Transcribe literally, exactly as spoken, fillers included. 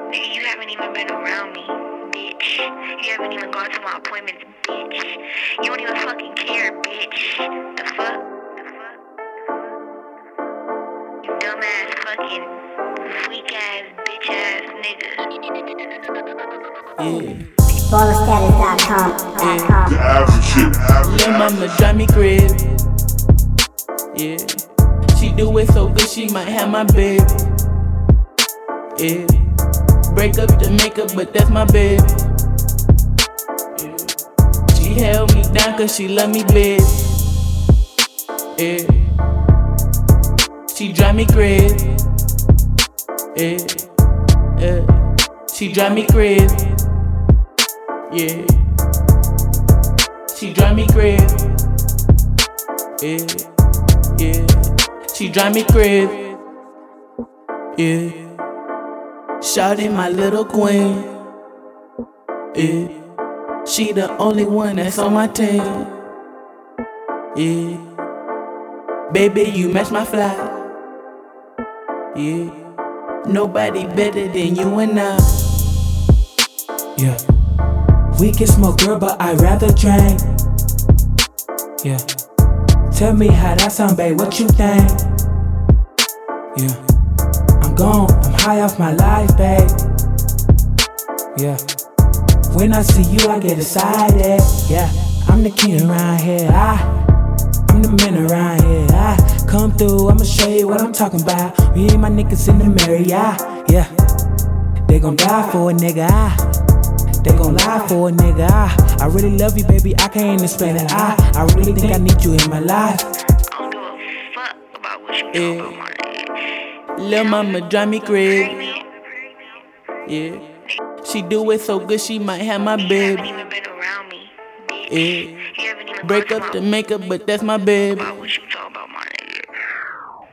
Nigga, you haven't even been around me, bitch. You haven't even gone to my appointments, bitch. You don't even fucking care, bitch. The fuck? The fuck? You dumbass fucking weak ass bitch ass nigga. Yeah. baller status dot com. Yeah. The average shit. Lil' mama drive me crazy. Yeah. She do it so good she might have my baby. Yeah. Break up the makeup, but that's my baby. Yeah. She held me down cause she love me, baby. Yeah. She drive me crazy. Yeah. Yeah. She drive me crazy. Yeah. She drive me crazy. Yeah. Yeah. She drive me crazy. Yeah. Shawty my little queen. Yeah. She the only one that's on my team. Yeah. Baby, you match my fly. Yeah. Nobody better than you and I. Yeah. We can smoke, girl, but I'd rather drink. Yeah. Tell me how that sound, babe, what you think? Yeah. I'm gone, I'm high off my life, babe. Yeah. When I see you, I get excited. Yeah. I'm the king around here. I, I'm the man around here. I come through, I'ma show you what I'm talking about. Me and my niggas in the Marriott. Yeah. They gon' die for a nigga. I. They gon' lie for a nigga. I, I really love you, baby. I can't explain it. I, I really think I need you in my life. I don't give a fuck about what you Yeah. talking about, my nigga. Lil' mama drive me crazy. Pregnant? Yeah. She do it so good she might have my You baby. haven't even been around me, bitch. Yeah. You haven't even Break gone up to the my makeup, but that's my baby. about